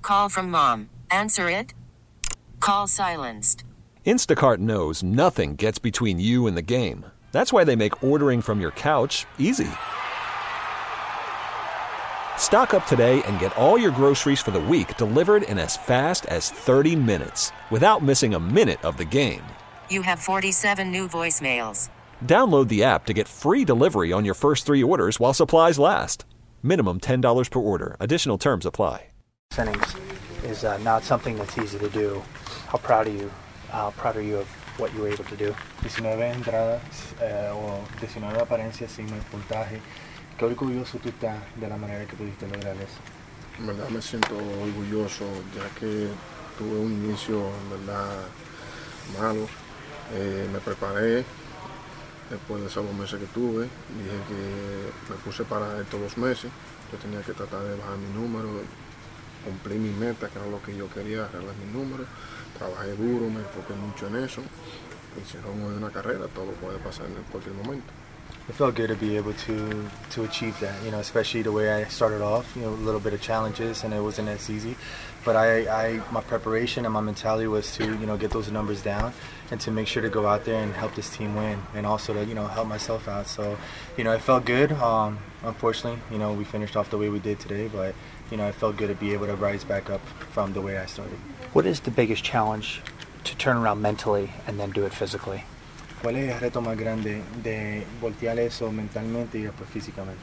call from mom. Answer it. Call silenced. Instacart knows nothing gets between you and the game. That's why they make ordering from your couch easy. Stock up today and get all your groceries for the week delivered in as fast as 30 minutes without missing a minute of the game. You have 47 new voicemails. Download the app to get free delivery on your first 3 orders while supplies last. Minimum $10 per order. Additional terms apply. Innings is not something that's easy to do. How proud are you? How proud are you of what you were able to do? 19 entradas o 19 apariencias sin el puntaje. Qué orgulloso tú estás de la manera que pudiste lograr eso. En verdad me siento orgulloso ya que tuve un inicio en verdad malo. Me preparé después de esos 2 meses que tuve. Dije que me puse para estos 2 meses. Yo tenía que tratar de bajar mi número, cumplir mi meta, que era lo que yo quería, arreglar mi número. Trabajé duro, me enfoqué mucho en eso. Hicieron una carrera, todo puede pasar en cualquier momento. It felt good to be able to achieve that, you know, especially the way I started off, you know, a little bit of challenges and it wasn't as easy. But my preparation and my mentality was to, you know, get those numbers down and to make sure to go out there and help this team win and also to, you know, help myself out. So, you know, it felt good. Unfortunately, you know, we finished off the way we did today, but, you know, it felt good to be able to rise back up from the way I started. What is the biggest challenge to turn around mentally and then do it physically? ¿Cuál es el reto más grande de voltear eso mentalmente y después físicamente?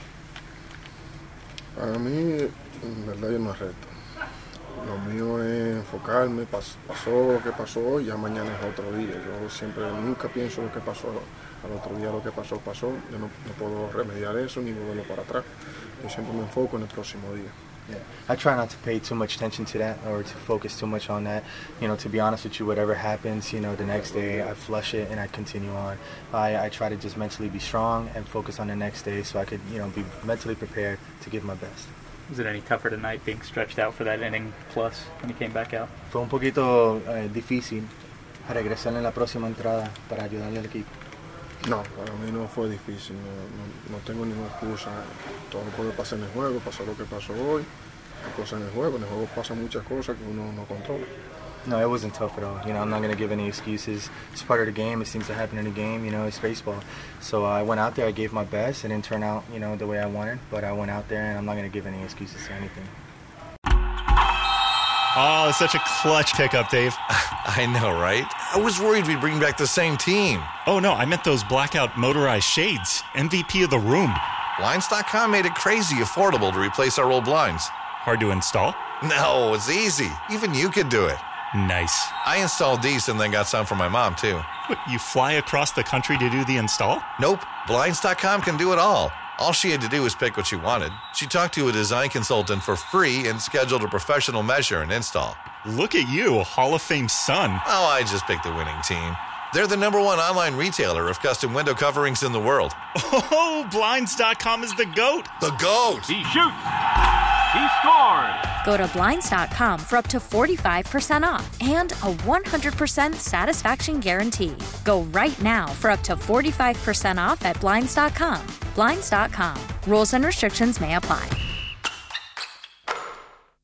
Para mí, en verdad, yo no es reto. Lo mío es enfocarme, pasó lo que pasó, ya mañana es otro día. Yo siempre, nunca pienso lo que pasó al otro día, lo que pasó. Yo no puedo remediar eso ni volverlo para atrás. Yo siempre me enfoco en el próximo día. Yeah. I try not to pay too much attention to that or to focus too much on that. You know, to be honest with you, whatever happens, you know, the next day I flush it and I continue on. I try to just mentally be strong and focus on the next day so I could, you know, be mentally prepared to give my best. Was it any tougher tonight being stretched out for that inning plus when you came back out? Fue un poquito difícil regresar en la próxima entrada para ayudarle al equipo. No, para mí no fue difícil, no tengo ninguna excusa. Todo puede pasar en el juego, pasó lo que pasó hoy, hay cosas en el juego pasan muchas cosas que uno no controla. No, it wasn't tough at all. You know, I'm not going to give any excuses. It's part of the game. It seems to happen in the game. You know, it's baseball. So I went out there, I gave my best. It didn't turn out, you know, the way I wanted, but I went out there and I'm not going to give any excuses to anything. Oh, such a clutch pickup, Dave. I know, right? I was worried we'd bring back the same team. Oh, no, I meant those blackout motorized shades. MVP of the room. Blinds.com made it crazy affordable to replace our old blinds. Hard to install? No, it's easy. Even you could do it. Nice. I installed these and then got some for my mom, too. What, you fly across the country to do the install? Nope. Blinds.com can do it all. All she had to do was pick what she wanted. She talked to a design consultant for free and scheduled a professional measure and install. Look at you, Hall of Fame son. Oh, I just picked the winning team. They're the #1 online retailer of custom window coverings in the world. Oh, Blinds.com is the GOAT. The GOAT. He shoots. He scores. Go to Blinds.com for up to 45% off and a 100% satisfaction guarantee. Go right now for up to 45% off at Blinds.com. Blinds.com. Rules and restrictions may apply.